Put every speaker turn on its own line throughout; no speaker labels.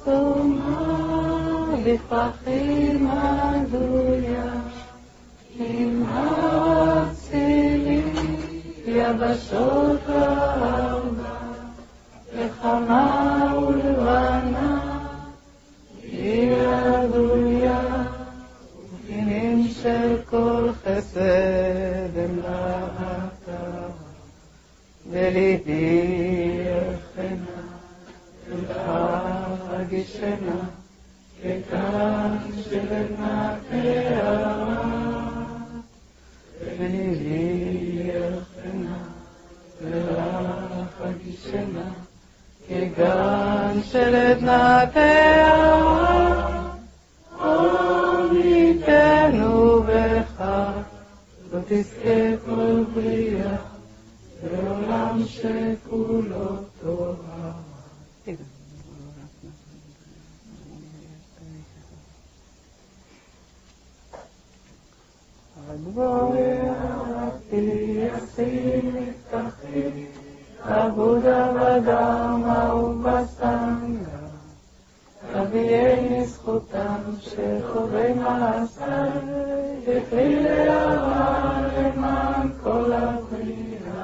חתומה בפרחים עדויה, עם הצילים יבשות ארבע, לחמה ולבנה עיר עדויה, ופינים של כל חסד אמלאתה, וליבי יחנה לך הגישנה, ככאן שלנה כערה, וליבי יחנה לך הגישנה, כגן של עדנה כערה, עמיתנו בך, לא תזכה כל בריאה, בעולם שכולו טובה. אדבורי ישים נפתחי, עבודה בדמה ובסנגה, אביאי זכותם שחובי מעשה, תפלי להרע למען כל הבריאה.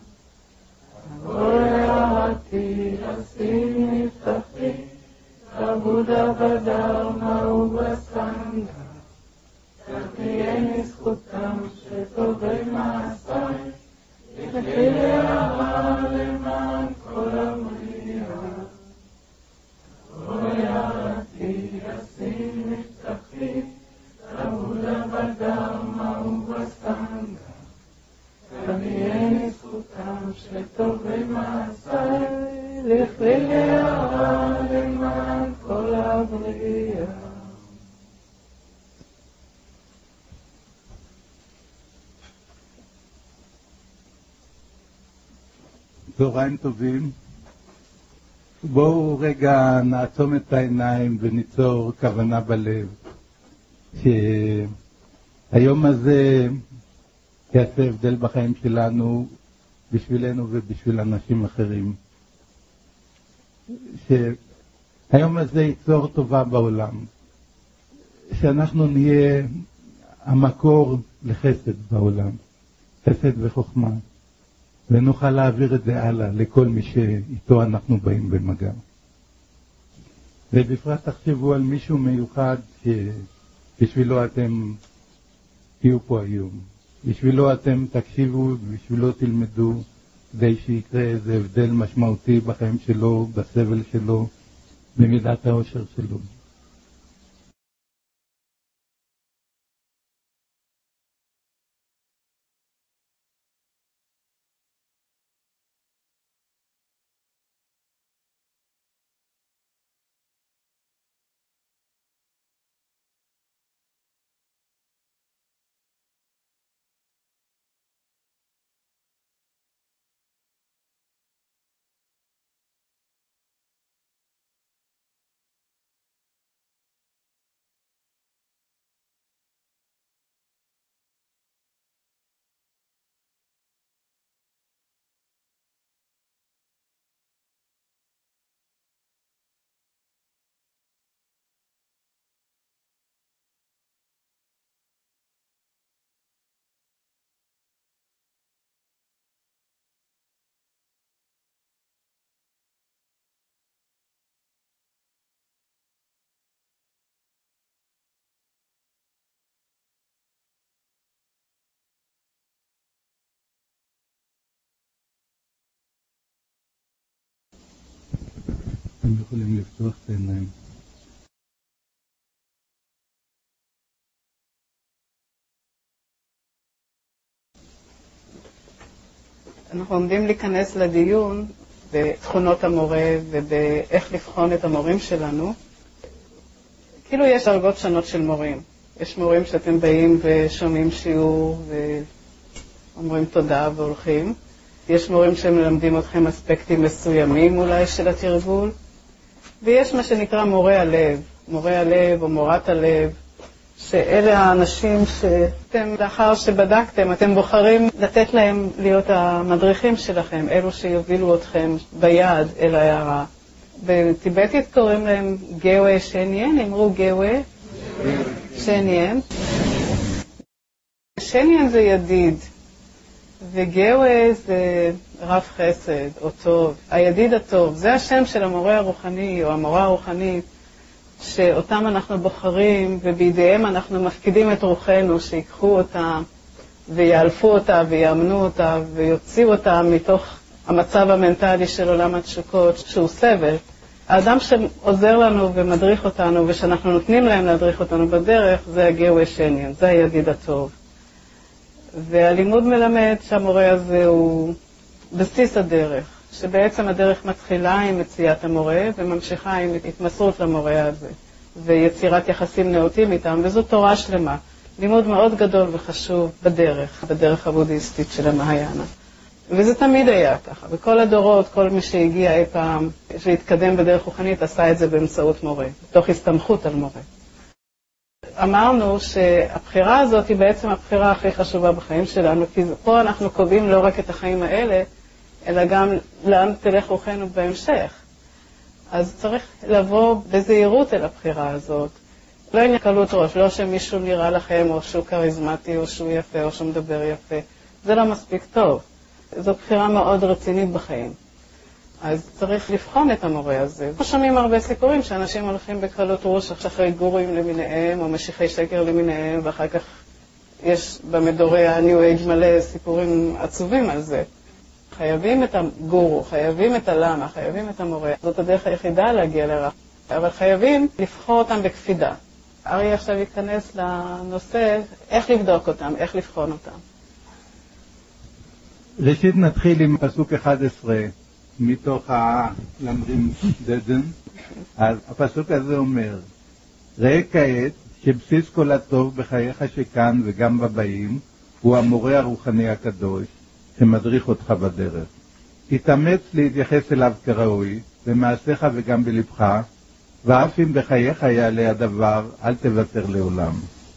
אדבורי ישים נפתחי, עבודה בדמה ובסנגה, תהיה זכותם שטובי מעשי, תפלי להרע למען כל הבריאה. אוהתי ישים נפתחי, עבודה בדמה ובסנגה, תהיה זכותם שטובי מעשי, תפלי להרע למען כל הבריאה.
צהריים טובים. בואו רגע נעצום את העיניים וניצור כוונה בלב שהיום הזה יעשה הבדל בחיים שלנו, בשבילנו ובשביל אנשים אחרים, שהיום הזה ייצור טובה בעולם, שאנחנו נהיה המקור לחסד בעולם, חסד וחוכמה, ונוכל להעביר את זה הלאה לכל מי שאיתו אנחנו באים במגע. ובפרט תחשבו על מישהו מיוחד שבשבילו אתם תהיו פה היום, בשבילו אתם תקשיבו, בשבילו תלמדו, כדי שיקרה איזה הבדל משמעותי בחיים שלו, בסבל שלו, במידת האושר שלו. אתם יכולים לפתוח את העיניים.
אנחנו עומדים להיכנס לדיון בתכונות המורה ובאיך לבחון את המורים שלנו. כאילו יש דרגות שונות של מורים. יש מורים שאתם באים ושומעים שיעור ואומרים תודה והולכים. יש מורים שמלמדים אתכם אספקטים מסוימים אולי של התרגול. ויש מה שנקרא מורה הלב, מורה הלב או מורת הלב, שאלה האנשים שאתם, לאחר שבדקתם, אתם בוחרים לתת להם להיות המדריכים שלכם, אלו שיובילו אתכם ביד אל ההערה. בטיבטית קוראים להם גאווה שניין, אמרו גאווה שניין. שניין זה ידיד, וגאווה זה רב חסד או טוב, הידיד הטוב. זה השם של המורה הרוחני או המורה הרוחנית, שאותם אנחנו בוחרים ובידיהם אנחנו מפקידים את רוחנו, שיקחו אותה ויאלפו אותה ויאמנו אותה ויוציאו אותה מתוך המצב המנטלי של עולם התשוקות שהוא סבל. האדם שעוזר לנו ומדריך אותנו ושאנחנו נותנים להם להדריך אותנו בדרך, זה הגאווה שניין, זה הידיד הטוב. והלימוד מלמד שהמורה הזה הוא בסיס הדרך, שבעצם הדרך מתחילה עם מציאת המורה וממשיכה עם התמסרות למורה הזה ויצירת יחסים נאותים איתם, וזו תורה שלמה. לימוד מאוד גדול וחשוב בדרך הבודהיסטית של המהיאנה. וזה תמיד היה ככה. בכל הדורות, כל מי שהגיע אי פעם, שהתקדם בדרך רוחנית, עשה את זה באמצעות מורה, תוך הסתמכות על מורה. אמרנו שהבחירה הזאת היא בעצם הבחירה הכי חשובה בחיים שלנו, כי פה אנחנו קובעים לא רק את החיים האלה, אלא גם לאן תלך רוחנו בהמשך. אז צריך לבוא בזהירות אל הבחירה הזאת. לא עם קלות ראש, לא שמישהו נראה לכם או שהוא קריזמטי או שהוא יפה או שהוא מדבר יפה. זה לא מספיק טוב. זו בחירה מאוד רצינית בחיים. אז צריך לבחון את המורה הזה. שומעים הרבה סיפורים שאנשים הולכים בקלות ראש אחרי גורים למיניהם או משיחי שקר למיניהם, ואחר כך יש במדורי הניו אייג' מלא סיפורים עצובים על זה. חייבים את הגורו, חייבים את הלמה, חייבים את המורה. זאת הדרך היחידה להגיע לרע. אבל חייבים לבחור אותם בקפידה. ארי עכשיו ייכנס לנושא איך לבדוק אותם, איך לבחון אותם.
ראשית נתחיל עם פסוק 11 מתוך הלמדים דדן. אז הפסוק הזה אומר, ראה כעת שבסיס כל הטוב בחייך שכאן וגם בבאים הוא המורה הרוחני הקדוש שמדריך אותך בדרך. תתאמץ להתייחס אליו כראוי במעשיך וגם בלבך, ואף אם בחייך יעלה הדבר, אל תוותר לעולם.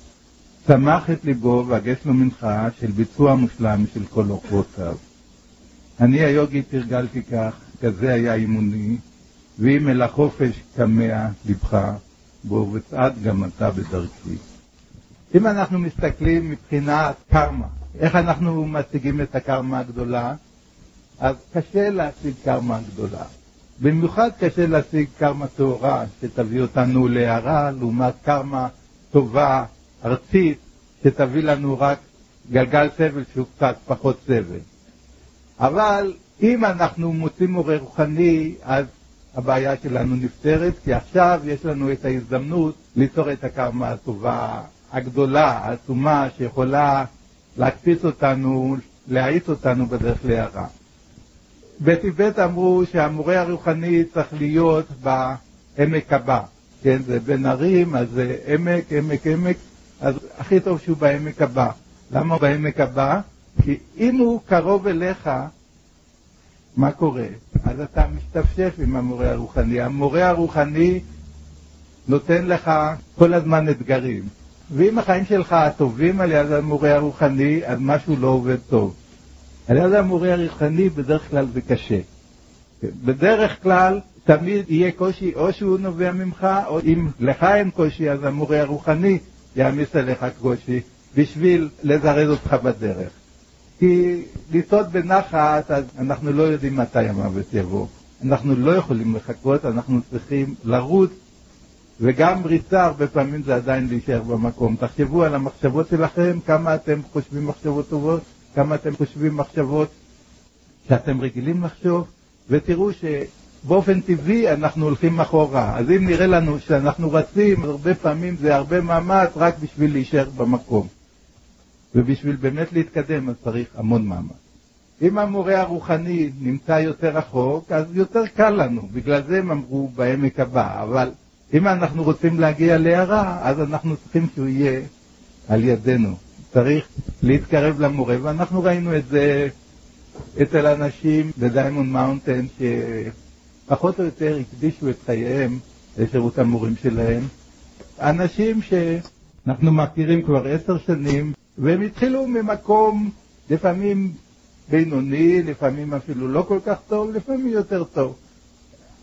שמח את ליבו והגש לו מנחה של ביצוע מושלם של כל אורחותיו. אני היוגי תרגלתי כך, כזה היה אימוני, ואם אל החופש כמע לבך, בו וצעד גם אתה בדרכי. אם אנחנו מסתכלים מבחינת קרמה, איך אנחנו משיגים את הקרמה הגדולה, אז קשה להשיג קרמה גדולה. במיוחד קשה להשיג קרמה טהורה, שתביא אותנו להערה, לעומת קרמה טובה, ארצית, שתביא לנו רק גלגל סבל שהוא קצת פחות סבל. אבל אם אנחנו מוצאים מורה רוחני, אז הבעיה שלנו נפתרת, כי עכשיו יש לנו את ההזדמנות ליצור את הקרמה הטובה הגדולה, העצומה, שיכולה להקפיץ אותנו, להאיץ אותנו בדרך להערה. בטיבט אמרו שהמורה הרוחני צריך להיות בעמק הבא. כן, זה בין ערים, אז זה עמק, אז הכי טוב שהוא בעמק הבא. למה בעמק הבא? כי אם הוא קרוב אליך, מה קורה? אז אתה משתפשף עם המורה הרוחני. המורה הרוחני נותן לך כל הזמן אתגרים. ואם החיים שלך טובים על יד המורה הרוחני, אז משהו לא עובד טוב. על יד המורה הרוחני בדרך כלל זה קשה. בדרך כלל תמיד יהיה קושי, או שהוא נובע ממך, או אם לך אין קושי, אז המורה הרוחני יעמיס עליך קושי, בשביל לזרז אותך בדרך. כי לצעוד בנחת, אז אנחנו לא יודעים מתי המוות יבוא. אנחנו לא יכולים לחכות, אנחנו צריכים לרוץ, וגם ריצה הרבה פעמים זה עדיין להישאר במקום. תחשבו על המחשבות שלכם, כמה אתם חושבים מחשבות טובות, כמה אתם חושבים מחשבות שאתם רגילים לחשוב, ותראו שבאופן טבעי אנחנו הולכים אחורה. אז אם נראה לנו שאנחנו רצים, הרבה פעמים זה הרבה מאמץ רק בשביל להישאר במקום. ובשביל באמת להתקדם אז צריך המון מאמץ. אם המורה הרוחני נמצא יותר רחוק, אז יותר קל לנו. בגלל זה הם אמרו בעמק הבא. אבל אם אנחנו רוצים להגיע להערה, אז אנחנו צריכים שהוא יהיה על ידינו. צריך להתקרב למורה, ואנחנו ראינו את זה אצל אנשים בדיימונד מאונטן, שפחות או יותר הקדישו את חייהם לשירות המורים שלהם. אנשים שאנחנו מכירים כבר 10 שנים, והם התחילו ממקום לפעמים בינוני, לפעמים אפילו לא כל כך טוב, לפעמים יותר טוב.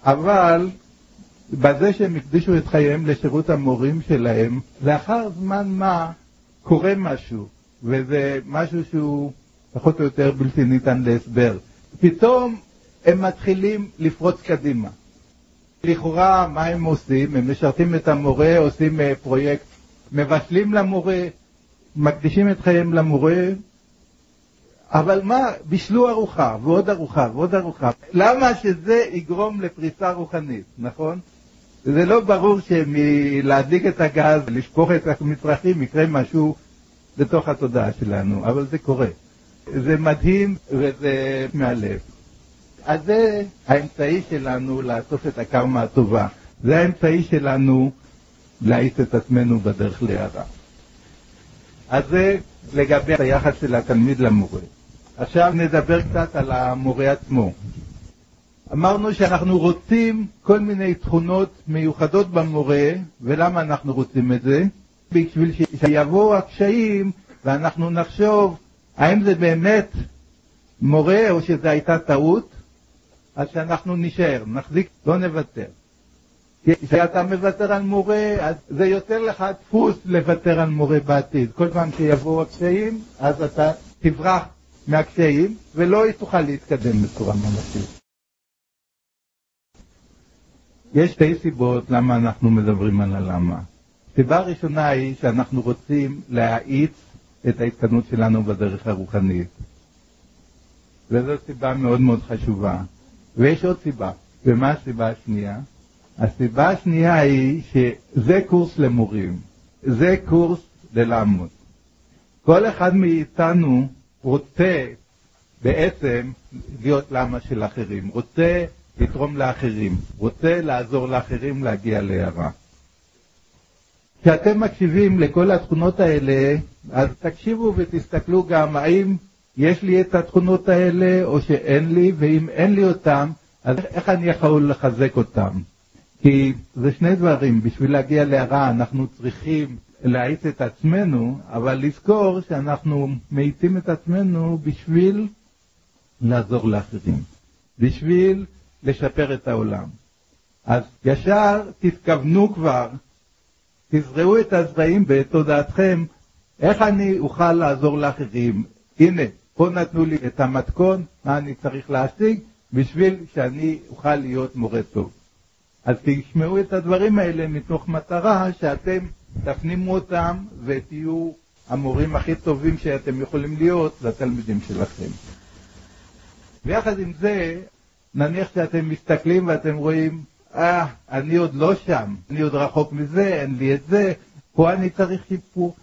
אבל בזה שהם הקדישו את חייהם לשירות המורים שלהם, לאחר זמן מה קורה משהו, וזה משהו שהוא פחות או יותר בלתי ניתן להסבר. פתאום הם מתחילים לפרוץ קדימה. לכאורה מה הם עושים? הם משרתים את המורה, עושים פרויקט, מבשלים למורה, מקדישים את חייהם למורה, אבל מה? בישלו ארוחה ועוד ארוחה ועוד ארוחה. למה שזה יגרום לפריצה רוחנית, נכון? זה לא ברור שמלהדליק את הגז, לשפוך את המצרכים, יקרה משהו לתוך התודעה שלנו, אבל זה קורה. זה מדהים וזה מהלב. אז זה האמצעי שלנו לאסוף את הקרמה הטובה. זה האמצעי שלנו להאיץ את עצמנו בדרך להערה. אז זה לגבי היחס של התלמיד למורה. עכשיו נדבר קצת על המורה עצמו. אמרנו שאנחנו רוצים כל מיני תכונות מיוחדות במורה, ולמה אנחנו רוצים את זה? בשביל שיבואו הקשיים ואנחנו נחשוב האם זה באמת מורה או שזה הייתה טעות, אז שאנחנו נשאר, נחזיק, לא נוותר. כי כשאתה מוותר על מורה, אז זה יותר לך דפוס לוותר על מורה בעתיד. כל פעם שיבואו הקשיים, אז אתה תברח מהקשיים ולא תוכל להתקדם בצורה ממשית. יש שתי סיבות למה אנחנו מדברים על הלמה. סיבה ראשונה היא שאנחנו רוצים להאיץ את ההתקדמות שלנו בדרך הרוחנית. וזו סיבה מאוד מאוד חשובה. ויש עוד סיבה. ומה הסיבה השנייה? הסיבה השנייה היא שזה קורס למורים. זה קורס ללמוד. כל אחד מאיתנו רוצה בעצם להיות למה של אחרים. רוצה לתרום לאחרים. רוצה לעזור לאחרים להגיע להערה. כשאתם מקשיבים לכל התכונות האלה, אז תקשיבו ותסתכלו גם האם יש לי את התכונות האלה או שאין לי, ואם אין לי אותם, אז איך אני יכול לחזק אותם? כי זה שני דברים, בשביל להגיע להערה אנחנו צריכים להאיץ את עצמנו, אבל לזכור שאנחנו מאיצים את עצמנו בשביל לעזור לאחרים, בשביל לשפר את העולם. אז ישר תתכוונו כבר, תזרעו את הזרעים בתודעתכם, איך אני אוכל לעזור לאחרים. הנה, פה נתנו לי את המתכון, מה אני צריך להשיג, בשביל שאני אוכל להיות מורה טוב. אז תשמעו את הדברים האלה מתוך מטרה שאתם תפנימו אותם ותהיו המורים הכי טובים שאתם יכולים להיות לתלמידים שלכם. ויחד עם זה, נניח שאתם מסתכלים ואתם רואים, אני עוד לא שם, אני עוד רחוק מזה, אין לי את זה, פה אני צריך שיפור.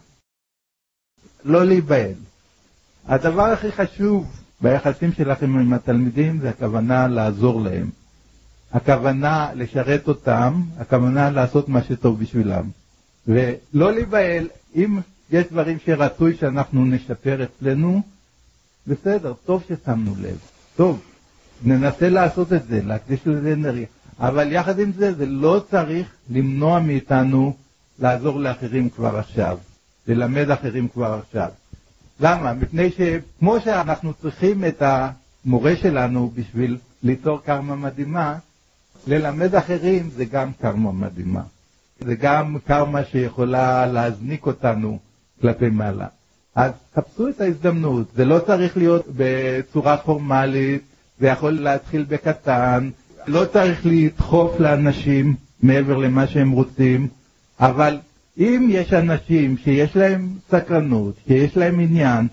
לא להיבהל. הדבר הכי חשוב ביחסים שלכם עם התלמידים זה הכוונה לעזור להם. הכוונה לשרת אותם, הכוונה לעשות מה שטוב בשבילם. ולא להיבהל, אם יש דברים שרצוי שאנחנו נשפר אצלנו, בסדר, טוב ששמנו לב, טוב, ננסה לעשות את זה, להקדיש לזה אנרגיה. אבל יחד עם זה, זה לא צריך למנוע מאיתנו לעזור לאחרים כבר עכשיו, ללמד אחרים כבר עכשיו. למה? מפני שכמו שאנחנו צריכים את המורה שלנו בשביל ליצור קרמה מדהימה, ללמד אחרים זה גם קרמה מדהימה. זה גם קרמה שיכולה להזניק אותנו כלפי מעלה. אז חפשו את ההזדמנות, זה לא צריך להיות בצורה פורמלית, זה יכול להתחיל בקטן, לא צריך לדחוף לאנשים מעבר למה שהם רוצים, אבל אם יש אנשים שיש להם סקרנות, שיש להם עניין,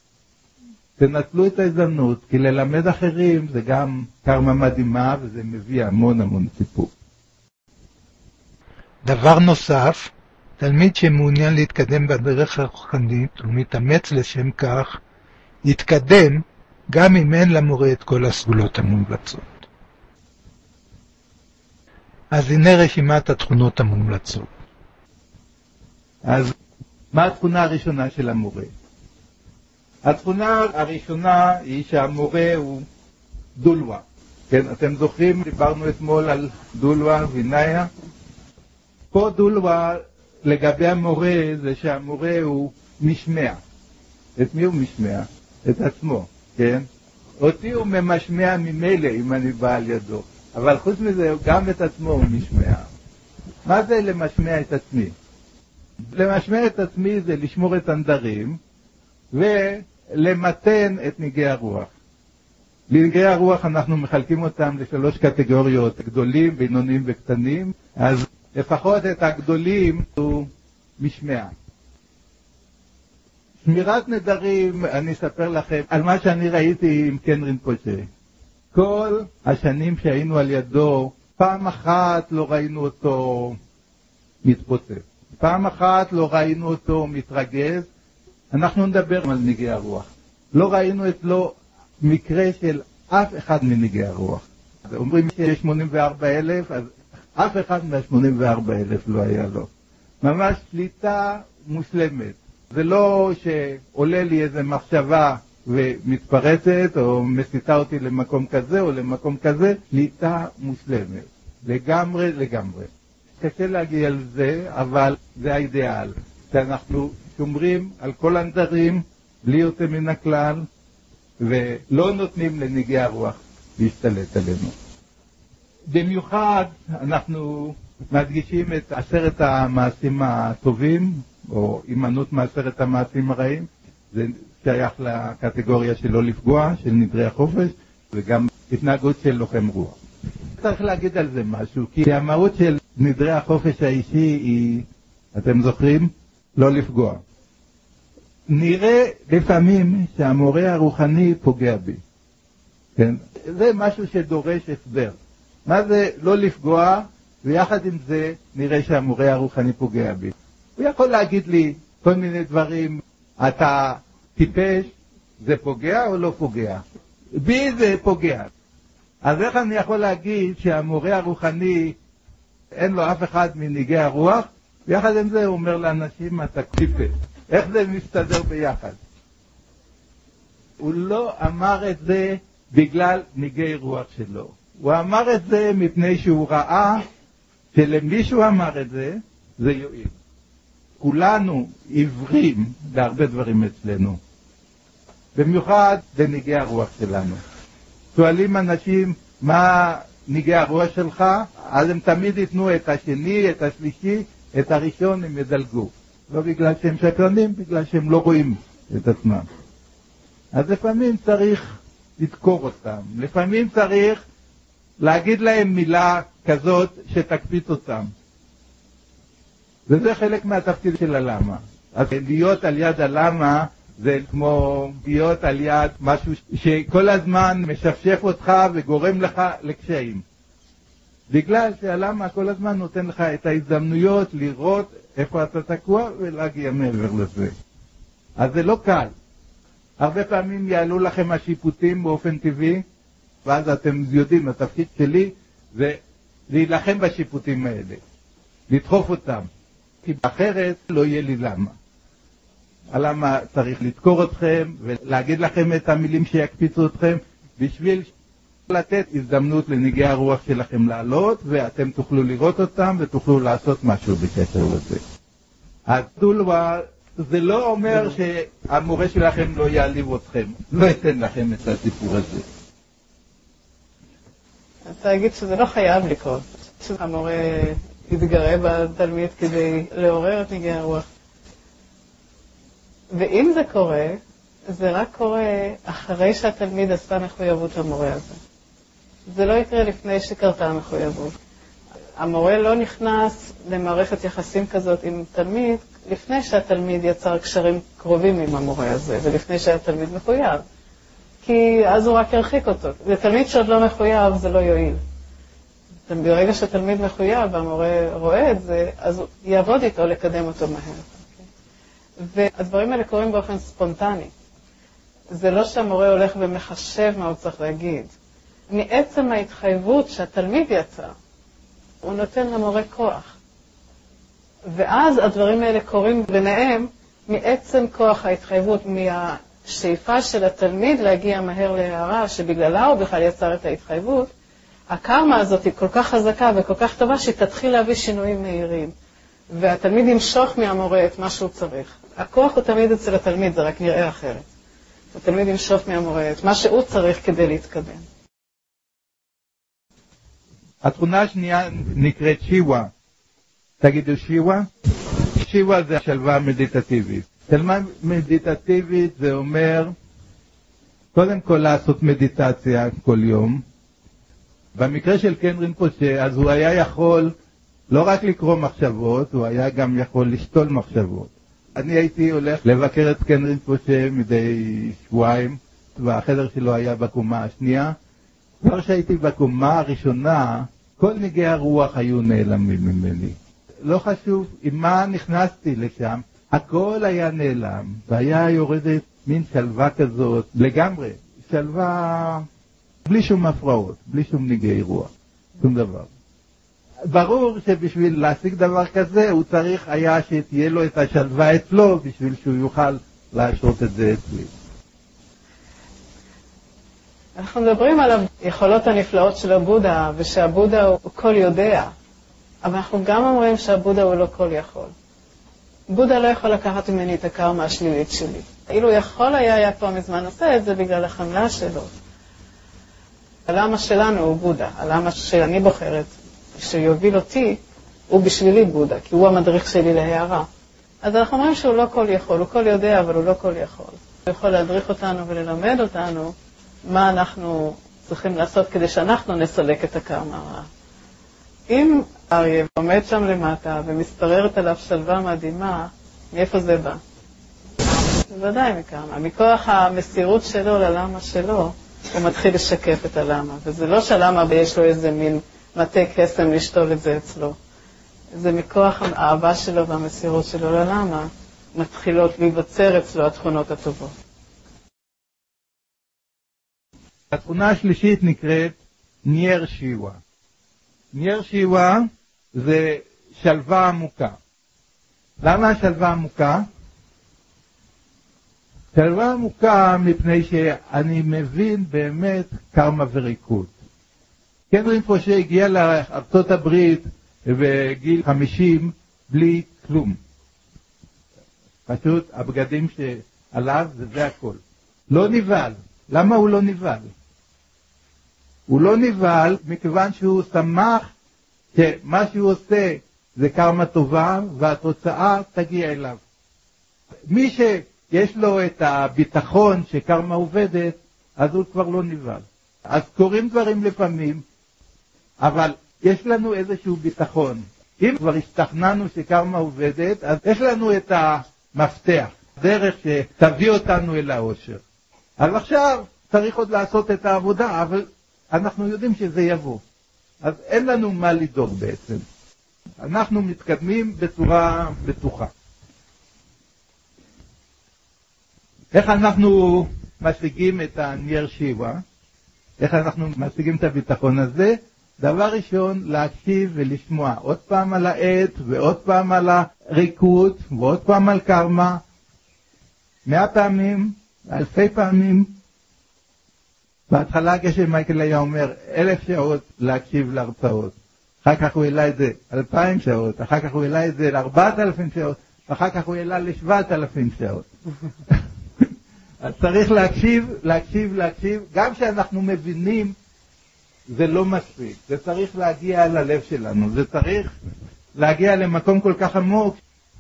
תנצלו את ההזדמנות, כי ללמד אחרים זה גם קרמה מדהימה וזה מביא המון המון סיפוק.
דבר נוסף, תלמיד שמעוניין להתקדם בדרך הרוחנית ומתאמץ לשם כך, יתקדם גם אם אין למורה את כל הסגולות המומלצות. אז הנה רשימת התכונות המומלצות.
אז מה התכונה הראשונה של המורה? התכונה הראשונה היא שהמורה הוא דולווה. כן, אתם זוכרים, דיברנו אתמול על דולווה וינאיה. פה דולווה לגבי המורה זה שהמורה הוא משמע. את מי הוא משמע? את עצמו, כן? אותי הוא ממשמע ממילא אם אני בא על ידו. אבל חוץ מזה גם את עצמו הוא משמע. מה זה למשמע את עצמי? למשמע את עצמי זה לשמור את הנדרים ולמתן את ניגי הרוח. לניגי הרוח אנחנו מחלקים אותם לשלוש קטגוריות, גדולים, בינוניים וקטנים, אז לפחות את הגדולים הוא משמע. שמירת נדרים, אני אספר לכם על מה שאני ראיתי עם קן רינפושה. כל השנים שהיינו על ידו, פעם אחת לא ראינו אותו מתפוצץ. פעם אחת לא ראינו אותו מתרגז. אנחנו נדבר על ניגי הרוח. לא ראינו את לו מקרה של אף אחד מניגי הרוח. אומרים שיש 84,000, אז אף אחד מה-84,000 לא היה לו. ממש שליטה מושלמת. זה לא שעולה לי איזו מחשבה ומתפרצת או מסיתה אותי למקום כזה או למקום כזה, שליטה מושלמת. לגמרי, לגמרי. קשה להגיע לזה, אבל זה האידיאל. שאנחנו שומרים על כל הנדרים, בלי יוצא מן הכלל, ולא נותנים לניגי הרוח להשתלט עלינו. במיוחד אנחנו מדגישים את 10 המעשים הטובים, או הימנעות מ10 המעשים הרעים. זה שייך לקטגוריה של לא לפגוע, של נדרי החופש, וגם התנהגות של לוחם רוח. צריך להגיד על זה משהו, כי המהות של נדרי החופש האישי היא, אתם זוכרים? לא לפגוע. נראה לפעמים שהמורה הרוחני פוגע בי. כן? זה משהו שדורש הסבר. מה זה לא לפגוע, ויחד עם זה נראה שהמורה הרוחני פוגע בי. הוא יכול להגיד לי כל מיני דברים, אתה טיפש, זה פוגע או לא פוגע? בי זה פוגע. אז איך אני יכול להגיד שהמורה הרוחני אין לו אף אחד מניגי הרוח, ויחד עם זה הוא אומר לאנשים, אתה טיפש. איך זה מסתדר ביחד? הוא לא אמר את זה בגלל ניגי רוח שלו. הוא אמר את זה מפני שהוא ראה שלמישהו אמר את זה, זה יועיל. כולנו עיוורים להרבה דברים אצלנו. במיוחד בניגי הרוח שלנו. שואלים אנשים, מה ניגי הרוח שלך? אז הם תמיד ייתנו את השני, את השלישי, את הראשון הם ידלגו. לא בגלל שהם שקרנים, בגלל שהם לא רואים את עצמם. אז לפעמים צריך לדקור אותם. לפעמים צריך להגיד להם מילה כזאת שתקפיץ אותם. וזה חלק מהתפקיד של הלמה. אז להיות על יד הלמה זה כמו להיות על יד משהו שכל הזמן משפשף אותך וגורם לך לקשיים. בגלל שהלמה כל הזמן נותן לך את ההזדמנויות לראות איפה אתה תקוע ולהגיע מעבר לזה. אז זה לא קל. הרבה פעמים יעלו לכם השיפוטים באופן טבעי, ואז אתם יודעים, התפקיד שלי זה להילחם בשיפוטים האלה, לדחוף אותם, כי אחרת לא יהיה לי למה. הלמה צריך לדקור אתכם ולהגיד לכם את המילים שיקפיצו אתכם, בשביל לתת הזדמנות לניגי הרוח שלכם לעלות, ואתם תוכלו לראות אותם ותוכלו לעשות משהו בקשר לזה. התולווה זה לא אומר שהמורה שלכם לא יעליב אתכם, לא ייתן לכם את הסיפור הזה.
אתה להגיד שזה לא חייב לקרות, שהמורה יתגרה בתלמיד כדי לעורר את ניגי הרוח. ואם זה קורה, זה רק קורה אחרי שהתלמיד עשה מחויבות למורה הזה. זה לא יקרה לפני שקרתה המחויבות. המורה לא נכנס למערכת יחסים כזאת עם תלמיד לפני שהתלמיד יצר קשרים קרובים עם המורה הזה, ולפני שהתלמיד מחויב. כי אז הוא רק ירחיק אותו. לתלמיד שעוד לא מחויב זה לא יועיל. ברגע שהתלמיד מחויב והמורה רואה את זה, אז הוא יעבוד איתו לקדם אותו מהר. והדברים האלה קורים באופן ספונטני. זה לא שהמורה הולך ומחשב מה הוא צריך להגיד. מעצם ההתחייבות שהתלמיד יצא, הוא נותן למורה כוח. ואז הדברים האלה קורים ביניהם מעצם כוח ההתחייבות, מהשאיפה של התלמיד להגיע מהר להערה שבגללה הוא בכלל יצר את ההתחייבות. הקרמה הזאת היא כל כך חזקה וכל כך טובה שהיא תתחיל להביא שינויים מהירים. והתלמיד ימשוך מהמורה את מה שהוא צריך. הכוח הוא תמיד אצל התלמיד, זה רק נראה אחרת. התלמיד ימשוך מהמורה את מה שהוא צריך כדי להתקדם.
התכונה השנייה נקראת שיווה. תגידו שיווה? שיווה זה השלווה המדיטטיבית. שלווה מדיטטיבית זה אומר קודם כל לעשות מדיטציה כל יום. במקרה של קן רינפושה, אז הוא היה יכול לא רק לקרוא מחשבות, הוא היה גם יכול לשתול מחשבות. אני הייתי הולך לבקר את קן רינפושה מדי שבועיים, והחדר שלו היה בקומה השנייה. כבר שהייתי בקומה הראשונה, כל נגעי הרוח היו נעלמים ממני. לא חשוב עם מה נכנסתי לשם, הכל היה נעלם, והיה יורדת מין שלווה כזאת לגמרי, שלווה בלי שום הפרעות, בלי שום נגעי רוח, שום דבר. ברור שבשביל להשיג דבר כזה הוא צריך היה שתהיה לו את השלווה אצלו בשביל שהוא יוכל להשרות את זה אצלי.
אנחנו מדברים על היכולות הנפלאות של הבודה, ושהבודה הוא כל יודע, אבל אנחנו גם אומרים שהבודה הוא לא כל יכול. בודה לא יכול לקחת ממני את הקרמה השלילית שלי. אילו יכול היה כבר מזמן עושה את זה בגלל החמלה שלו. הלמה שלנו הוא בודה, הלמה שאני בוחרת שיוביל אותי הוא בשבילי בודה, כי הוא המדריך שלי להערה. אז אנחנו אומרים שהוא לא כל יכול, הוא כל יודע אבל הוא לא כל יכול. הוא יכול להדריך אותנו וללמד אותנו מה אנחנו צריכים לעשות כדי שאנחנו נסלק את הקרמה הרעה. אם אריה עומד שם למטה ומספררת עליו שלווה מדהימה, מאיפה זה בא? ודאי מקרמה. מכוח המסירות שלו ללמה שלו, הוא מתחיל לשקף את הלמה. וזה לא שלמה יש לו איזה מין מטה קסם לשתול את זה אצלו. זה מכוח האהבה שלו והמסירות שלו ללמה, מתחילות להיווצר אצלו התכונות הטובות.
התכונה השלישית נקראת נייר שיווה. נייר שיווה זה שלווה עמוקה. למה השלווה עמוקה? שלווה עמוקה מפני שאני מבין באמת קרמה וריקות. קן רינפושה הגיע לארצות הברית בגיל 50 בלי כלום. פשוט הבגדים שעליו זה הכל. לא נבהל. למה הוא לא נבהל? הוא לא נבהל מכיוון שהוא שמח שמה שהוא עושה זה קרמה טובה והתוצאה תגיע אליו. מי שיש לו את הביטחון שקרמה עובדת, אז הוא כבר לא נבהל. אז קורים דברים לפעמים, אבל יש לנו איזשהו ביטחון. אם כבר השתכנענו שקרמה עובדת, אז יש לנו את המפתח, דרך שתביא אותנו אל האושר. אז עכשיו צריך עוד לעשות את העבודה, אבל אנחנו יודעים שזה יבוא. אז אין לנו מה לדאוג בעצם. אנחנו מתקדמים בצורה בטוחה. איך אנחנו משיגים את הנייר שיווה? איך אנחנו משיגים את הביטחון הזה? דבר ראשון, להקשיב ולשמוע. עוד פעם על העט, ועוד פעם על הריקות, ועוד פעם על קרמה. 100 פעמים, 1000 פעמים. בהתחלה כשמייקל היה אומר 1000 שעות להקשיב להרצאות. אחר כך הוא העלה את זה 2000 שעות, אחר כך הוא העלה את זה 4000 שעות, אחר כך הוא העלה 7000 שעות. אז צריך להקשיב, גם שאנחנו מבינים זה לא מספיק, זה צריך להגיע ללב שלנו, זה צריך להגיע למקום כל כך עמוק.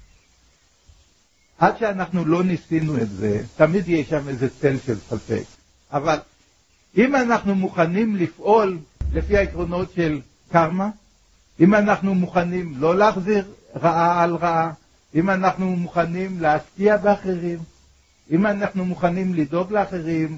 עד שאנחנו לא ניסינו את זה, תמיד יש שם איזה צל של ספק. אבל אם אנחנו מוכנים לפעול לפי העקרונות של קרמה, אם אנחנו מוכנים לא להחזיר רעה על רעה, אם אנחנו מוכנים להשקיע באחרים, אם אנחנו מוכנים לדאוג לאחרים,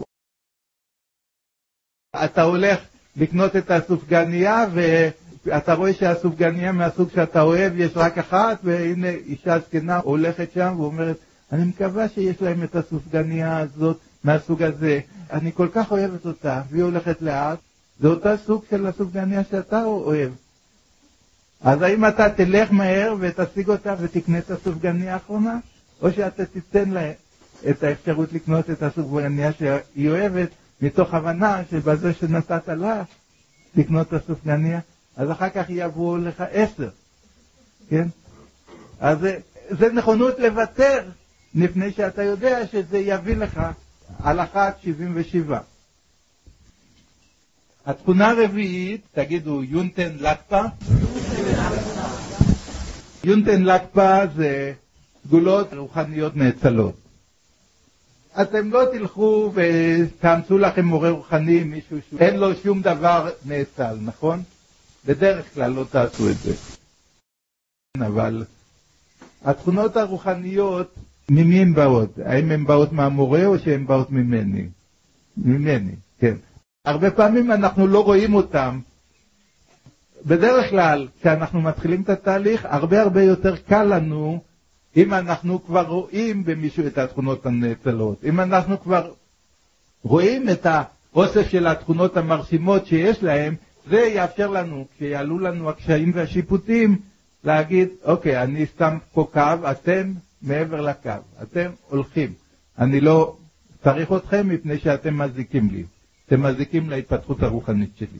אתה הולך לקנות את הסופגניה ואתה רואה שהסופגניה מהסוג שאתה אוהב יש רק אחת, והנה אישה זקנה הולכת שם ואומרת, אני מקווה שיש להם את הסופגניה הזאת מהסוג הזה, אני כל כך אוהבת אותה, והיא הולכת לאט, זה אותה סוג של הסופגניה שאתה אוהב. אז האם אתה תלך מהר ותשיג אותה ותקנה את הסופגניה האחרונה, או שאתה תיתן לה את האפשרות לקנות את הסופגניה שהיא אוהבת, מתוך הבנה שבזה שנתת לה לקנות את הסופגניה, אז אחר כך יבואו לך 10. כן? אז זה נכונות לוותר, לפני שאתה יודע שזה יביא לך על 1.77. התכונה הרביעית, תגידו יונטן לקפה. יונטן לקפה זה סגולות רוחניות נאצלות. אתם לא תלכו ותאמצו לכם מורה רוחני, מישהו שאין לו שום דבר נאצל, נכון? בדרך כלל לא תעשו את זה. אבל התכונות הרוחניות, ממי הן באות? האם הן באות מהמורה או שהן באות ממני? ממני, כן. הרבה פעמים אנחנו לא רואים אותם. בדרך כלל, כשאנחנו מתחילים את התהליך, הרבה יותר קל לנו אם אנחנו כבר רואים במישהו את התכונות הנאצלות. אם אנחנו כבר רואים את האוסף של התכונות המרשימות שיש להם, זה יאפשר לנו, כשיעלו לנו הקשיים והשיפוטים, להגיד, אוקיי, אני שם פה קו, אתם מעבר לקו, אתם הולכים. אני לא צריך אתכם מפני שאתם מזיקים לי. אתם מזיקים להתפתחות הרוחנית שלי.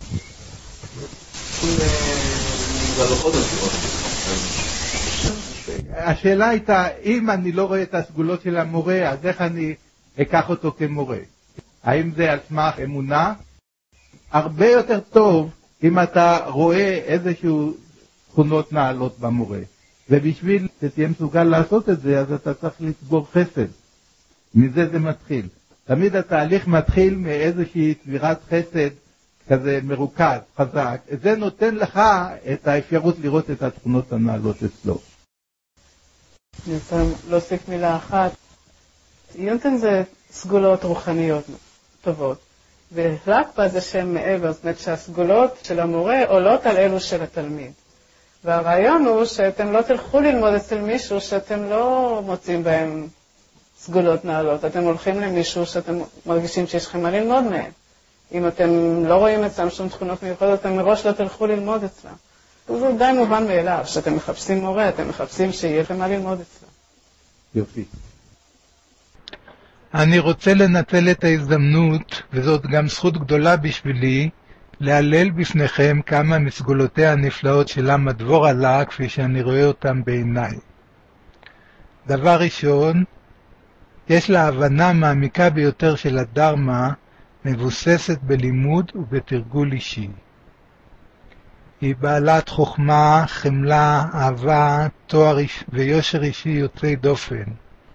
השאלה הייתה, אם אני לא רואה את הסגולות של המורה, אז איך אני אקח אותו כמורה? האם זה על סמך אמונה? הרבה יותר טוב אם אתה רואה איזשהו תכונות נעלות במורה. ובשביל שתהיה מסוגל לעשות את זה, אז אתה צריך לצבור חסד. מזה זה מתחיל. תמיד התהליך מתחיל מאיזושהי צבירת חסד כזה מרוכז, חזק. זה נותן לך את האפשרות לראות את התכונות הנעלות אצלו.
אני רוצה להוסיף מילה אחת. יונטן זה סגולות רוחניות טובות. ולקפה זה שם מעבר, זאת אומרת שהסגולות של המורה עולות על אלו של התלמיד. והרעיון הוא שאתם לא תלכו ללמוד אצל מישהו שאתם לא מוצאים בהם סגולות נעלות. אתם הולכים למישהו שאתם מרגישים שיש לכם מה ללמוד מהם. אם אתם לא רואים אצלם שום תכונות מיוחדות, אתם מראש לא תלכו ללמוד אצלם. זה די מובן מאליו, שאתם מחפשים מורה, אתם מחפשים שיהיה לכם מה ללמוד אצלם.
יופי.
אני רוצה לנצל את ההזדמנות, וזאת גם זכות גדולה בשבילי, להלל בפניכם כמה מסגולותיה הנפלאות של המדבור עלה, כפי שאני רואה אותם בעיניי. דבר ראשון, יש לה הבנה מעמיקה ביותר של הדרמה, מבוססת בלימוד ובתרגול אישי. היא בעלת חוכמה, חמלה, אהבה, תואר ויושר אישי יוצאי דופן.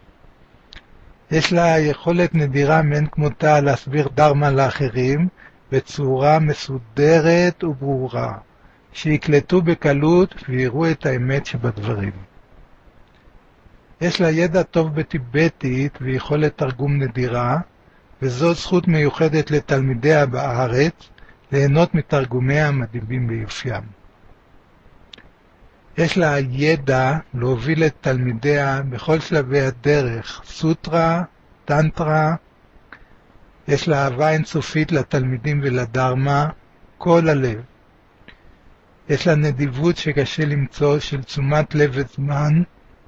יש לה יכולת נדירה מאין כמותה להסביר דרמה לאחרים בצורה מסודרת וברורה, שיקלטו בקלות ויראו את האמת שבדברים. יש לה ידע טוב בטיבטית ויכולת תרגום נדירה, וזאת זכות מיוחדת לתלמידיה בארץ, ליהנות מתרגומיה המדהימים ביופיים. יש לה ידע להוביל את תלמידיה בכל שלבי הדרך, סוטרה, טנטרה. יש לה אהבה אינסופית לתלמידים ולדרמה, כל הלב. יש לה נדיבות שקשה למצוא של תשומת לב וזמן,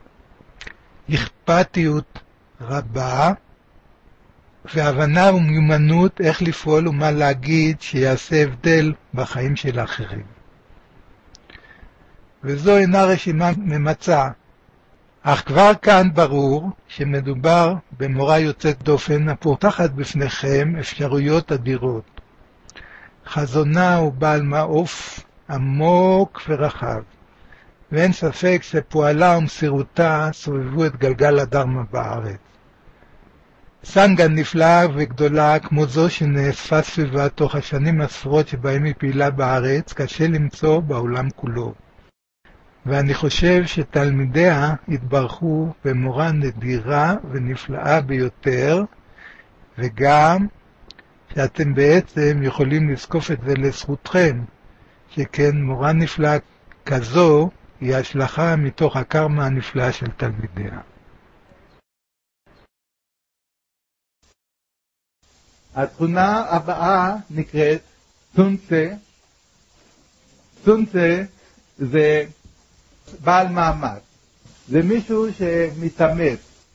אכפתיות רבה, והבנה ומיומנות איך לפעול ומה להגיד שיעשה הבדל בחיים של האחרים. וזו אינה רשימה ממצה, אך כבר כאן ברור שמדובר במורה יוצאת דופן הפותחת בפניכם אפשרויות אדירות. חזונה הוא בעל מעוף עמוק ורחב, ואין ספק שפועלה ומסירותה סובבו את גלגל הדרמה בארץ. סנגה נפלאה וגדולה כמו זו שנאספה סביבה תוך השנים הספורות שבהם היא פעילה בארץ, קשה למצוא בעולם כולו. ואני חושב שתלמידיה התברכו במורה נדירה ונפלאה ביותר, וגם שאתם בעצם יכולים לזקוף את זה לזכותכם, שכן מורה נפלאה כזו היא השלכה מתוך הקרמה הנפלאה של תלמידיה.
התכונה הבאה נקראת צונצה. צונצה זה בעל מאמץ. זה מישהו שמתאמץ.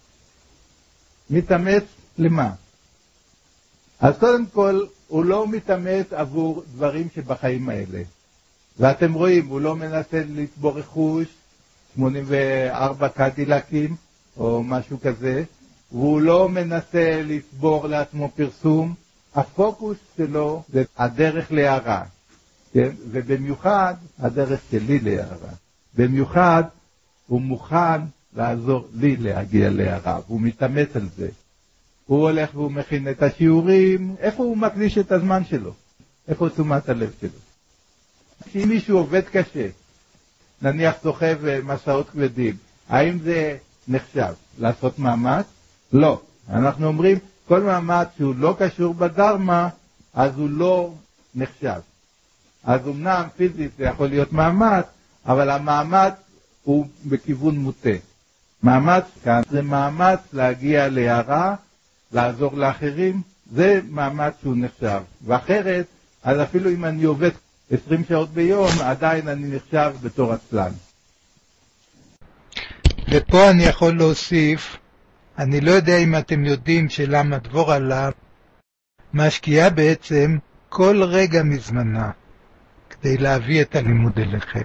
מתאמץ למה? אז קודם כל, הוא לא מתאמץ עבור דברים שבחיים האלה. ואתם רואים, הוא לא מנסה לצבור רכוש, 84 קדילקים או משהו כזה. והוא לא מנסה לצבור לעצמו פרסום, הפוקוס שלו זה הדרך להערה, כן? ובמיוחד הדרך שלי להערה. במיוחד הוא מוכן לעזור לי להגיע להערה, והוא מתאמץ על זה. הוא הולך והוא מכין את השיעורים, איפה הוא מקדיש את הזמן שלו? איפה תשומת הלב שלו? אם מישהו עובד קשה, נניח סוחב מסעות כבדים, האם זה נחשב לעשות מאמץ? לא. אנחנו אומרים, כל מאמץ שהוא לא קשור בדרמה, אז הוא לא נחשב. אז אמנם פיזית זה יכול להיות מאמץ, אבל המאמץ הוא בכיוון מוטה. מאמץ כאן זה מאמץ להגיע להערה, לעזור לאחרים, זה מאמץ שהוא נחשב. ואחרת, אז אפילו אם אני עובד 20 שעות ביום, עדיין אני נחשב בתור עצלן.
ופה אני יכול להוסיף, אני לא יודע אם אתם יודעים שלמה דבור עליו משקיעה בעצם כל רגע מזמנה כדי להביא את הלימוד אליכם.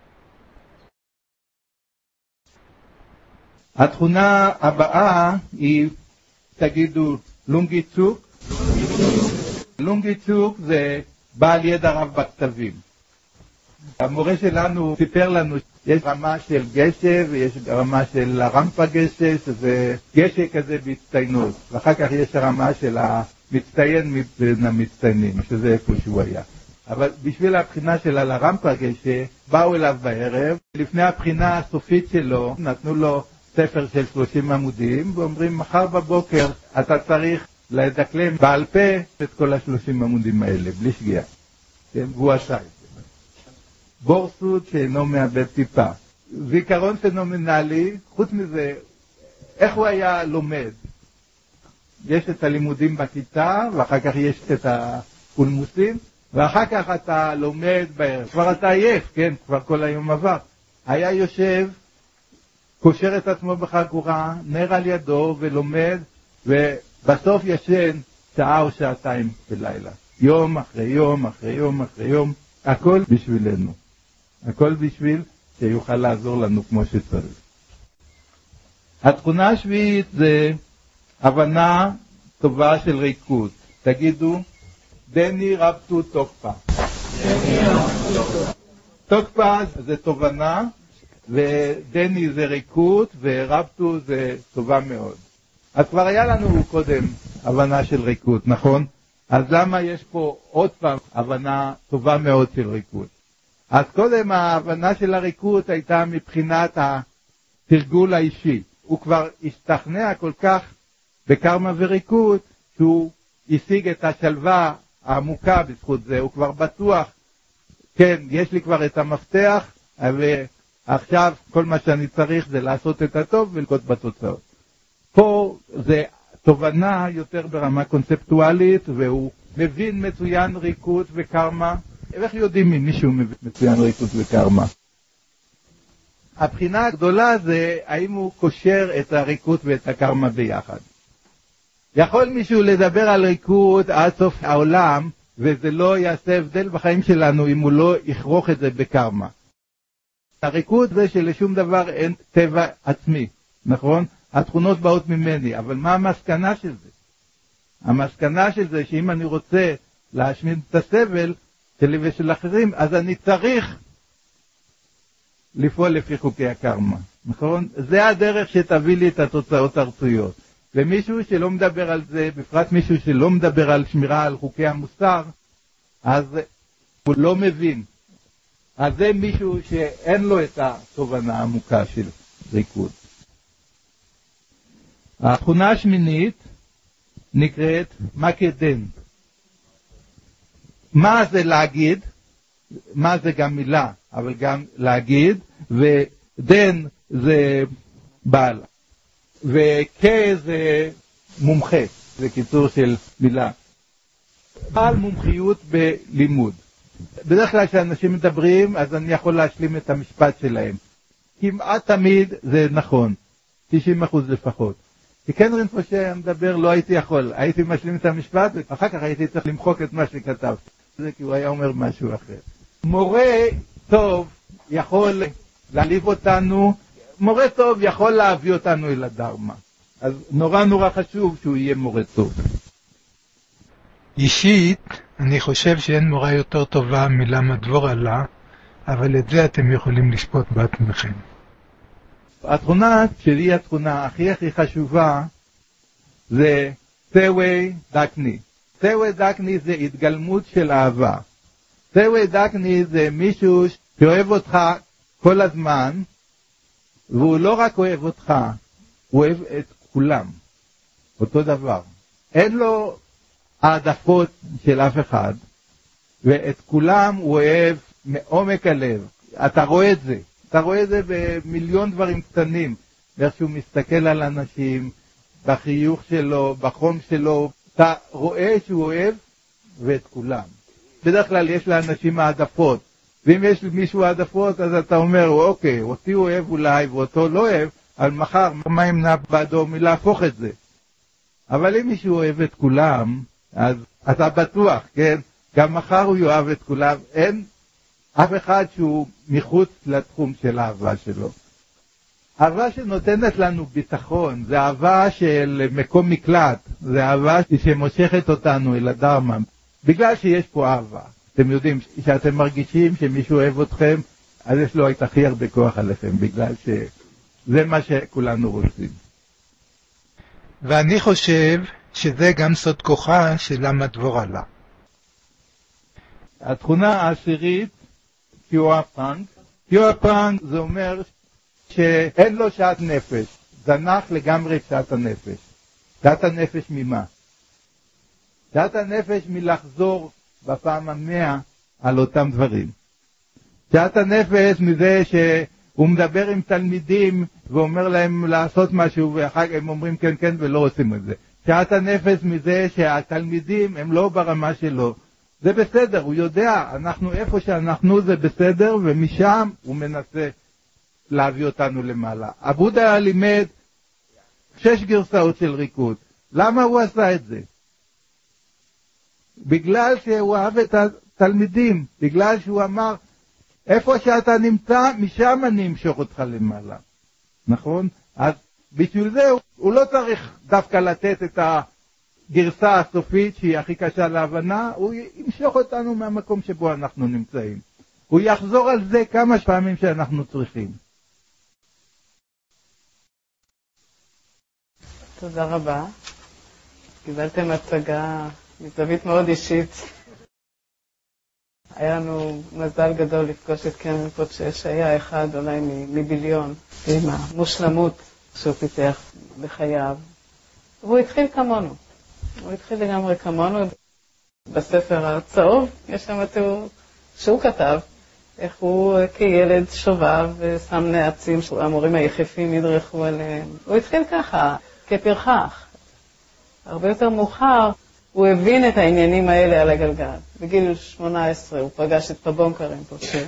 התכונה הבאה היא, תגידו, לונגיצוק. לונגיצוק זה בעל ידע רב בכתבים. המורה שלנו סיפר לנו, יש רמה של גשא ויש רמה של הרמפה גשא, שזה גשא כזה בהצטיינות. ואחר כך יש הרמה של המצטיין מבין המצטיינים, שזה איפה שהוא היה. אבל בשביל הבחינה של הרמפה גשא, באו אליו בערב, לפני הבחינה הסופית שלו, נתנו לו ספר של 30 עמודים, ואומרים, מחר בבוקר אתה צריך לדקלם בעל פה את כל ה-30 עמודים האלה, בלי שגיאה. כן? והוא עשה את זה. בורסות שאינו מאבד טיפה. זיכרון פנומנלי, חוץ מזה, איך הוא היה לומד? יש את הלימודים בכיתה, ואחר כך יש את הקולמוסים, ואחר כך אתה לומד בערב. כבר אתה עייף, כן? כבר כל היום עבר. היה יושב, קושר את עצמו בחגורה, נר על ידו ולומד, ובסוף ישן שעה או שעתיים בלילה. יום אחרי יום אחרי יום אחרי יום, הכל בשבילנו. הכל בשביל שיוכל לעזור לנו כמו שצריך. התכונה השביעית זה הבנה טובה של ריקות. תגידו, דני רבטו תוקפה. תוקפה זה תובנה, ודני זה ריקות, ורבטו זה טובה מאוד. אז כבר היה לנו קודם הבנה של ריקות, נכון? אז למה יש פה עוד פעם הבנה טובה מאוד של ריקות? אז קודם ההבנה של הריקות הייתה מבחינת התרגול האישי. הוא כבר השתכנע כל כך בקרמה וריקות, שהוא השיג את השלווה העמוקה בזכות זה. הוא כבר בטוח, כן, יש לי כבר את המפתח, ועכשיו כל מה שאני צריך זה לעשות את הטוב ולקות בתוצאות. פה זה תובנה יותר ברמה קונספטואלית, והוא מבין מצוין ריקות וקרמה. איך יודעים אם מישהו מבין מצוין ריקות וקרמה? הבחינה הגדולה זה האם הוא קושר את הריקות ואת הקרמה ביחד. יכול מישהו לדבר על ריקות עד סוף העולם, וזה לא יעשה הבדל בחיים שלנו אם הוא לא יכרוך את זה בקרמה. הריקות זה שלשום דבר אין טבע עצמי, נכון? התכונות באות ממני, אבל מה המסקנה של זה? המסקנה של זה שאם אני רוצה להשמיד את הסבל שלי ושל אחרים, אז אני צריך לפעול לפי חוקי הקרמה, נכון? זה הדרך שתביא לי את התוצאות הרצויות. ומישהו שלא מדבר על זה, בפרט מישהו שלא מדבר על שמירה על חוקי המוסר, אז הוא לא מבין. אז זה מישהו שאין לו את התובנה העמוקה של ריקוד. התכונה השמינית נקראת מקדן. מה זה להגיד? מה זה גם מילה, אבל גם להגיד, ודן זה בעל. וכי זה מומחה, זה קיצור של מילה. בעל מומחיות בלימוד. בדרך כלל כשאנשים מדברים, אז אני יכול להשלים את המשפט שלהם. כמעט תמיד זה נכון, 90% לפחות. כי כן רינפושה מדבר, לא הייתי יכול, הייתי משלים את המשפט, ואחר כך הייתי צריך למחוק את מה שכתבתי. זה כי הוא היה אומר משהו אחר. מורה טוב יכול להעליב אותנו, מורה טוב יכול להביא אותנו אל הדרמה. אז נורא חשוב שהוא יהיה מורה טוב.
אישית, אני חושב שאין מורה יותר טובה מלמה דבור עלה, אבל את זה אתם יכולים לשפוט בעצמכם.
התכונה שלי, התכונה הכי חשובה, זה תווי דקני. תווי דקני זה התגלמות של אהבה. תווי דקני זה מישהו שאוהב אותך כל הזמן, והוא לא רק אוהב אותך, הוא אוהב את כולם. אותו דבר. אין לו העדפות של אף אחד, ואת כולם הוא אוהב מעומק הלב. אתה רואה את זה. אתה רואה את זה במיליון דברים קטנים. איך שהוא מסתכל על אנשים, בחיוך שלו, בחום שלו. אתה רואה שהוא אוהב ואת כולם. בדרך כלל יש לאנשים העדפות. ואם יש למישהו העדפות, אז אתה אומר, אוקיי, אותי הוא אוהב אולי, ואותו לא אוהב, אבל מחר, מה ימנע בעדו מלהפוך את זה? אבל אם מישהו אוהב את כולם, אז אתה בטוח, כן? גם מחר הוא יאהב את כולם. אין אף אחד שהוא מחוץ לתחום של האהבה שלו. אהבה שנותנת לנו ביטחון, זה אהבה של מקום מקלט, זה אהבה שמושכת אותנו אל הדרמה, בגלל שיש פה אהבה. אתם יודעים, שאתם מרגישים שמישהו אוהב אתכם, אז יש לו את הכי הרבה כוח עליכם, בגלל שזה מה שכולנו רוצים.
ואני חושב שזה גם סוד כוחה של למה דבור עלה.
התכונה העשירית, פיורה פרנק. פיורה פרנק זה אומר שאין לו שעת נפש, זנח לגמרי שעת הנפש. שעת הנפש ממה? שעת הנפש מלחזור בפעם 100 על אותם דברים. שעת הנפש מזה שהוא מדבר עם תלמידים ואומר להם לעשות משהו ואחר כך הם אומרים כן כן ולא עושים את זה. שעת הנפש מזה שהתלמידים הם לא ברמה שלו. זה בסדר, הוא יודע, אנחנו איפה שאנחנו זה בסדר, ומשם הוא מנסה להביא אותנו למעלה. הבודה לימד 6 גרסאות של ריקוד. למה הוא עשה את זה? בגלל שהוא אהב את התלמידים, בגלל שהוא אמר, איפה שאתה נמצא, משם אני אמשוך אותך למעלה. נכון? אז בשביל זה הוא לא צריך דווקא לתת את הגרסה הסופית שהיא הכי קשה להבנה, הוא ימשוך אותנו מהמקום שבו אנחנו נמצאים. הוא יחזור על זה כמה פעמים שאנחנו צריכים.
תודה רבה. קיבלתם הצגה מזווית מאוד אישית. היה לנו מזל גדול לפגוש את קרן פוצ'ה, שהיה אחד אולי מביליון, עם המושלמות שהוא פיתח בחייו. והוא התחיל כמונו. הוא התחיל לגמרי כמונו. בספר הצהוב יש שם תיאור שהוא כתב, איך הוא כילד שובב ושם נעצים שהמורים היחפים ידרכו עליהם. הוא התחיל ככה, כפרחח. הרבה יותר מאוחר הוא הבין את העניינים האלה על הגלגל. בגיל 18 הוא פגש את פבונקרים פוצ'ה,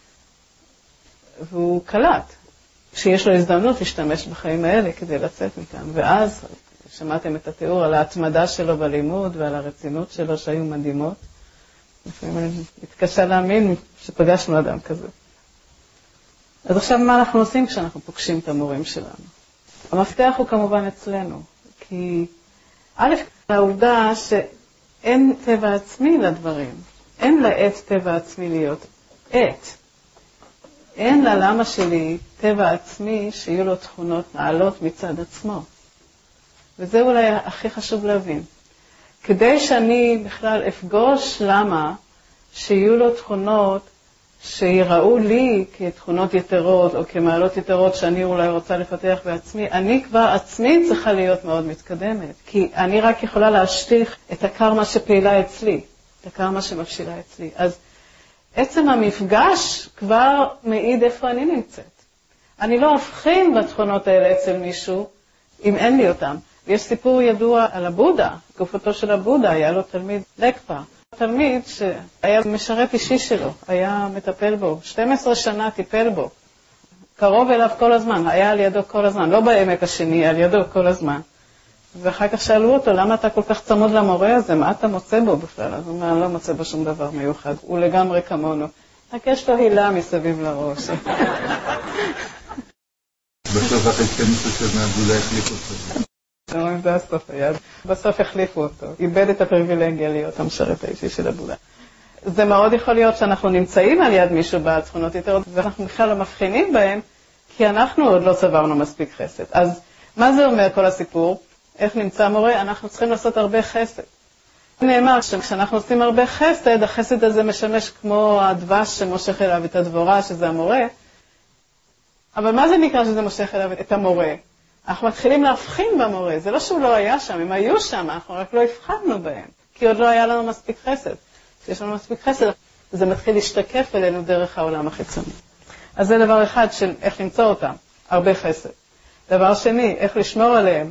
והוא קלט שיש לו הזדמנות להשתמש בחיים האלה כדי לצאת מכאן. ואז שמעתם את התיאור על ההתמדה שלו בלימוד ועל הרצינות שלו שהיו מדהימות. לפעמים אני מתקשה להאמין שפגשנו אדם כזה. אז עכשיו מה אנחנו עושים כשאנחנו פוגשים את המורים שלנו? המפתח הוא כמובן אצלנו, כי א', העובדה שאין טבע עצמי לדברים, אין לעט טבע עצמי להיות עט. אין ללמה שלי טבע עצמי שיהיו לו תכונות נעלות מצד עצמו. וזה אולי הכי חשוב להבין. כדי שאני בכלל אפגוש למה שיהיו לו תכונות שיראו לי כתכונות יתרות או כמעלות יתרות שאני אולי רוצה לפתח בעצמי, אני כבר עצמי צריכה להיות מאוד מתקדמת, כי אני רק יכולה להשליך את הקרמה שפעילה אצלי, את הקרמה שמבשילה אצלי. אז עצם המפגש כבר מעיד איפה אני נמצאת. אני לא אבחין בתכונות האלה אצל מישהו אם אין לי אותם. יש סיפור ידוע על הבודה, תקופתו של הבודה, היה לו תלמיד לקפה. תלמיד שהיה משרת אישי שלו, היה מטפל בו, 12 שנה טיפל בו, קרוב אליו כל הזמן, היה על ידו כל הזמן, לא בעמק השני, על ידו כל הזמן. ואחר כך שאלו אותו, למה אתה כל כך צמוד למורה הזה, מה אתה מוצא בו בכלל? אז הוא אומר, אני לא מוצא בו שום דבר מיוחד, הוא לגמרי כמונו, רק יש לו הילה מסביב לראש.
בסוף אחרי 12 שנה, הוא לא החליף אותך.
זה הסוף היה. בסוף החליפו אותו, איבד את הפריבילגיה להיות המשרת האישי של הבודה. זה מאוד יכול להיות שאנחנו נמצאים על יד מישהו בעל תכונות יתרות, ואנחנו בכלל לא מבחינים בהם, כי אנחנו עוד לא צברנו מספיק חסד. אז מה זה אומר כל הסיפור? איך נמצא מורה? אנחנו צריכים לעשות הרבה חסד. נאמר שכשאנחנו עושים הרבה חסד, החסד הזה משמש כמו הדבש שמושך אליו את הדבורה, שזה המורה. אבל מה זה נקרא שזה מושך אליו את המורה? אנחנו מתחילים להבחין במורה. זה לא שהוא לא היה שם, הם היו שם, אנחנו רק לא הבחנו בהם, כי עוד לא היה לנו מספיק חסד. כשיש לנו מספיק חסד, זה מתחיל להשתקף אלינו דרך העולם החיצוני. אז זה דבר אחד של איך למצוא אותם, הרבה חסד. דבר שני, איך לשמור עליהם.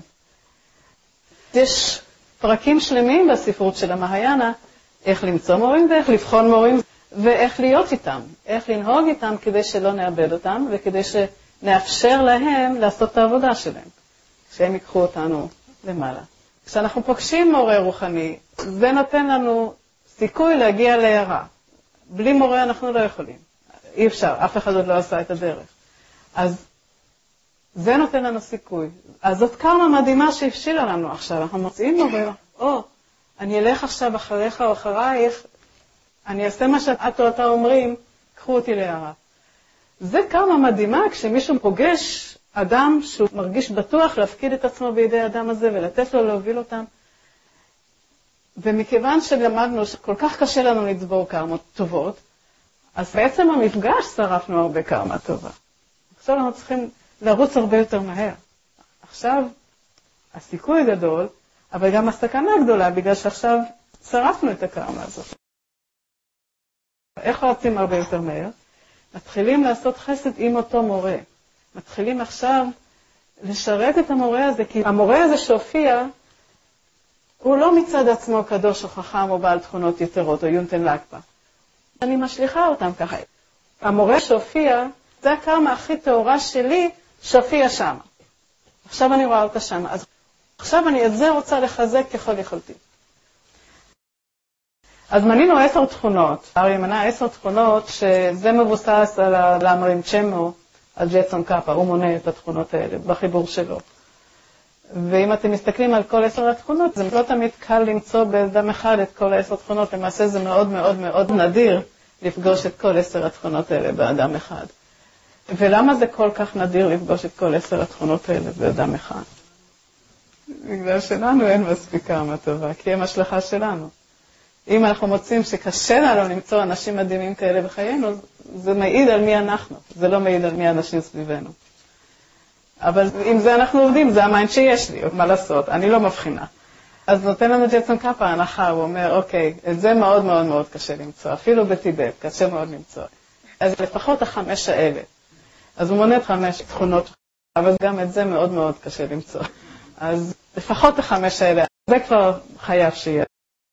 יש פרקים שלמים בספרות של המהיאנה, איך למצוא מורים ואיך לבחון מורים, ואיך להיות איתם, איך לנהוג איתם כדי שלא נאבד אותם, וכדי שנאפשר להם לעשות את העבודה שלהם, שהם ייקחו אותנו למעלה. כשאנחנו פוגשים מורה רוחני, זה נותן לנו סיכוי להגיע להערה. בלי מורה אנחנו לא יכולים. אי אפשר, אף אחד עוד לא עשה את הדרך. אז זה נותן לנו סיכוי. אז זאת קרמה מדהימה שהפשילה לנו עכשיו. אנחנו מוצאים מורה, אני אלך עכשיו אחריך או אחרייך, אני אעשה מה שאת או אתה אומרים, קחו אותי להערה. זה קרמה מדהימה כשמישהו פוגש אדם שהוא מרגיש בטוח להפקיד את עצמו בידי אדם הזה ולתת לו להוביל אותם. ומכיוון שלמדנו שכל כך קשה לנו לצבור קרמות טובות, אז בעצם המפגש שרפנו הרבה קרמה טובה. עכשיו אנחנו צריכים לרוץ הרבה יותר מהר. עכשיו הסיכוי גדול, אבל גם הסכנה גדולה, בגלל שעכשיו שרפנו את הקרמה הזאת. איך רצים הרבה יותר מהר? מתחילים לעשות חסד עם אותו מורה. מתחילים עכשיו לשרת את המורה הזה, כי המורה הזה שהופיע, הוא לא מצד עצמו קדוש או חכם או בעל תכונות יתרות או יונטן לקפה. אני משליחה אותם ככה. המורה שהופיע, זה הקרמה הכי טהורה שלי שהופיע שם. עכשיו אני רואה אותה שם. אז עכשיו אני את זה רוצה לחזק ככל יכולתי. אז מנינו 10 תכונות. אריה מנה 10 תכונות שזה מבוסס על המרים צ'מו, על ג'טסון קאפה. הוא מונה את התכונות האלה בחיבור שלו. ואם אתם מסתכלים על כל 10 התכונות, זה לא תמיד קל למצוא באדם אחד את כל 10 תכונות. למעשה זה מאוד מאוד מאוד נדיר לפגוש את כל 10 התכונות האלה באדם אחד. ולמה זה כל כך נדיר לפגוש את כל 10 התכונות האלה באדם אחד? בגלל שלנו אין מספיק קרמה טובה, כי הם השלכה שלנו. אם אנחנו מוצאים שקשה לנו למצוא אנשים מדהימים כאלה בחיינו, זה מעיד על מי אנחנו, זה לא מעיד על מי האנשים סביבנו. אבל אם זה אנחנו עובדים, זה המיינד שיש לי, מה לעשות, אני לא מבחינה. אז נותן לנו ג'טסון קאפה הנחה, הוא אומר, אוקיי, את זה מאוד מאוד מאוד קשה למצוא, אפילו בטיבט, קשה מאוד למצוא. אז לפחות 5 האלה. אז הוא מונה 5 תכונות, אבל גם את זה מאוד מאוד קשה למצוא. אז לפחות 5 האלה, זה כבר חייב שיהיה.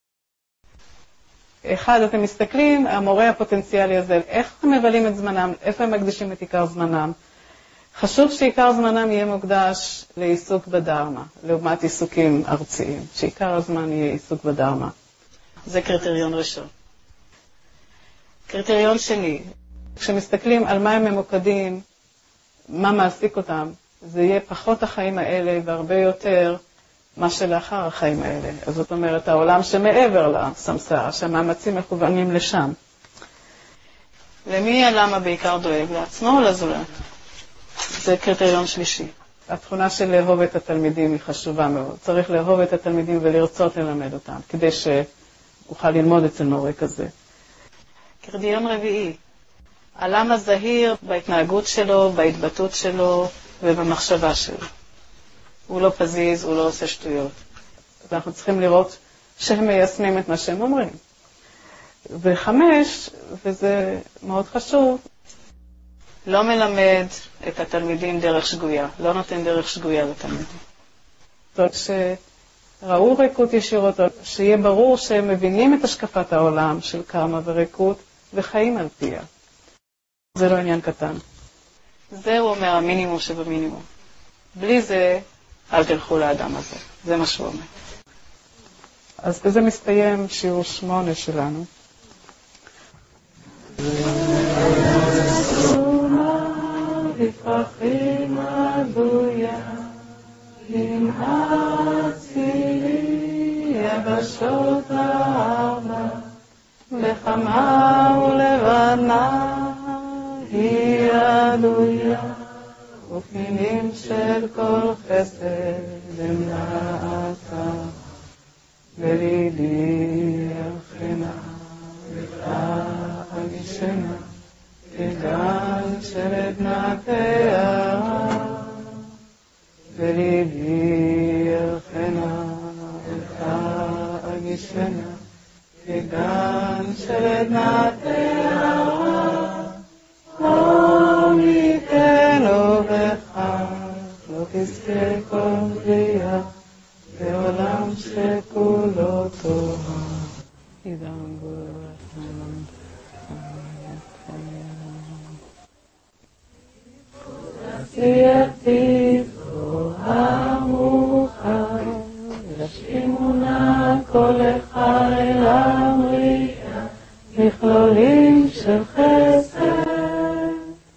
אחד, אתם מסתכלים, המורה הפוטנציאלי הזה, איך הם מבלים את זמנם, איפה הם מקדישים את עיקר זמנם. חשוב שעיקר זמנם יהיה מוקדש לעיסוק בדרמה, לעומת עיסוקים ארציים, שעיקר הזמן יהיה עיסוק בדרמה. זה קריטריון ראשון. קריטריון שני, כשמסתכלים על מה הם ממוקדים, מה מעסיק אותם, זה יהיה פחות החיים האלה והרבה יותר מה שלאחר החיים האלה. אז זאת אומרת, העולם שמעבר לסמסרה, שהמאמצים מכוונים לשם. למי הלמה בעיקר דואג? לעצמו או לזולת? זה קריטריון שלישי. התכונה של לאהוב את התלמידים היא חשובה מאוד. צריך לאהוב את התלמידים ולרצות ללמד אותם, כדי שאוכל ללמוד אצל מורה כזה. קריטריון רביעי, הלמה זהיר בהתנהגות שלו, בהתבטאות שלו ובמחשבה שלו. הוא לא פזיז, הוא לא עושה שטויות. אז אנחנו צריכים לראות שהם מיישמים את מה שהם אומרים. ו5, וזה מאוד חשוב, לא מלמד את התלמידים דרך שגויה, לא נותן דרך שגויה לתלמידים. זאת שראו ריקות ישירות, שיהיה ברור שהם מבינים את השקפת העולם של קרמה וריקות וחיים על פיה. זה לא עניין קטן. זה הוא אומר המינימום שבמינימום. בלי זה, אל תלכו לאדם הזה. זה מה שהוא אומר. אז בזה מסתיים שיעור 8 שלנו. לפרחים אבויה, למען זאת אהבה, וחמה ולבנה היא עדויה, ופנינים של כל חסד הם נעתה, ולידי ירחנה ותעגישנה כגן של עדנתיה, וליבי ירחנה ותעגישנה כגן של עדנתיה, לא מכן ובכך לא תזכה כל בריאה, בעולם שכולו טובה. עידן גורלם עשייתי גבוהה מאוחר, לשמונה כל אחד אל המריאה, מכלולים של חסד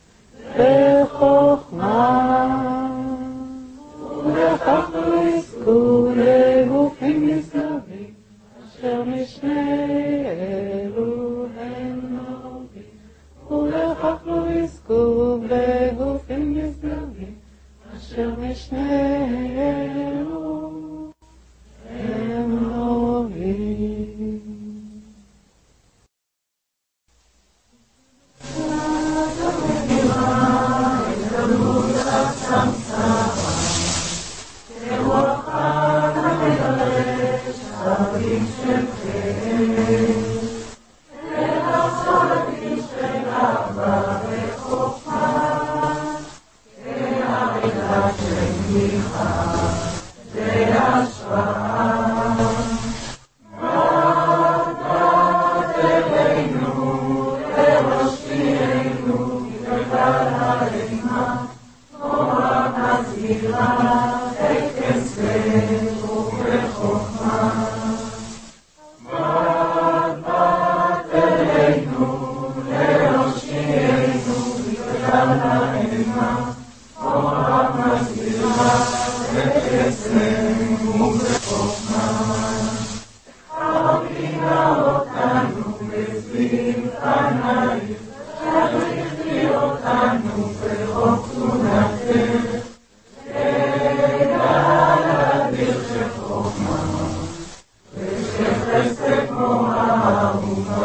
וחוכמה, ולכך לא יזכו לגופים נשגבים, אשר משני אלו הם נורבים, ולכך לא יזכו בגופים נשגבים, אשר משני אלו הם נורבים.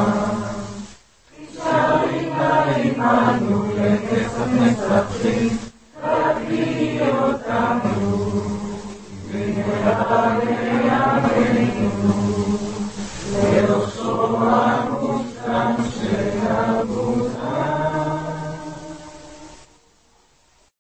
עמנו לכסף מספחים